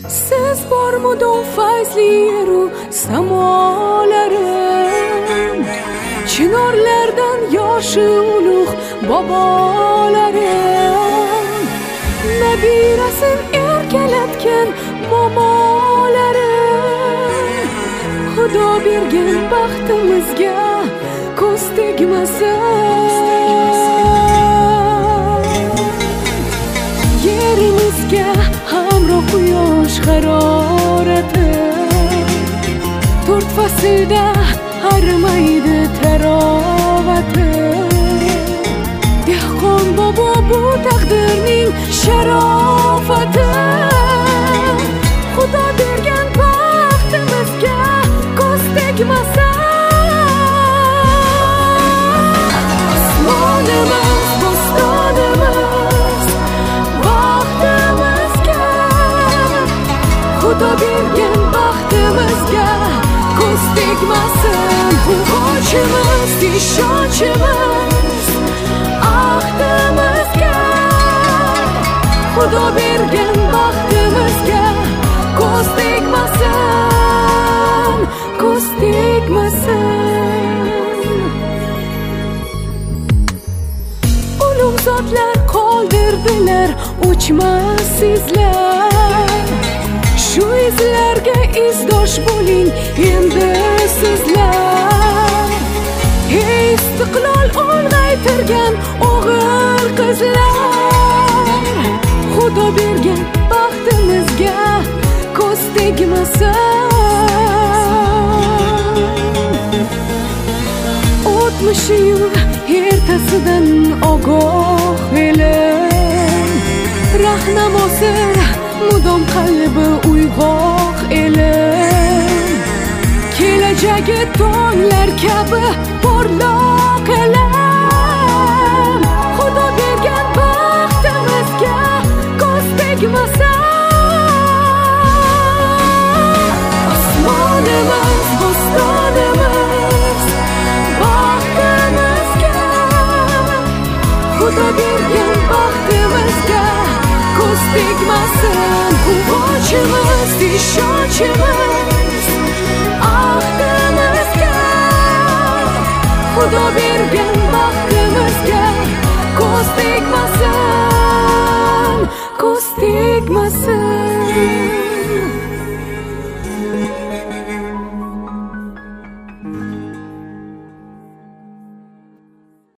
Siz bormudum fayzli yeru samolarim, chinorlardan yoshi ulug' bobolarim, nabirasin erkalatgan momolarim. Xudo bergan baxtimizga ko'z tegmasin, yerimizga hamroh quyosh harorati, to'rt faslda harimaydi tarovati. Dehqon bobo bu taqdirning sharofati, Xudo bergan baxtimizga ko'z tegmasin. Osmonimiz, bo'stonimiz baxtimizga, Xudo bergan baxtimizga ko'z tegmasin. Quvonchimiz, ishonchimiz ahdimizga, Xudo bergan baxtimizga ko'z tegmasin, ko'z tegmasin. Ulug' zotlar qoldirdilar o'chmas izlar, shu izlarga izdosh bo'ling endi sizlar. Ey istiqlol ulg'aytirgan o'g'il qizlar, Xudo bergan baxtimizga ko'z tegmasin. O'tmishiyu ertasidan ogoh elim, rahnamosi mudom qalbi uyg'oq elim, kelajagi tonglar kabi porloq elim. Xudo bergan baxtimizga ko'z tegmasin. Osmonimiz, bo'stonimiz baxtimizga, Xudo bergan baxtimizga ko'z tegmasin. Quvonchimiz, ishonchimiz ahdimizga, Xudo bergan baxtimizga ko'z tegmasin, ko'z tegmasin.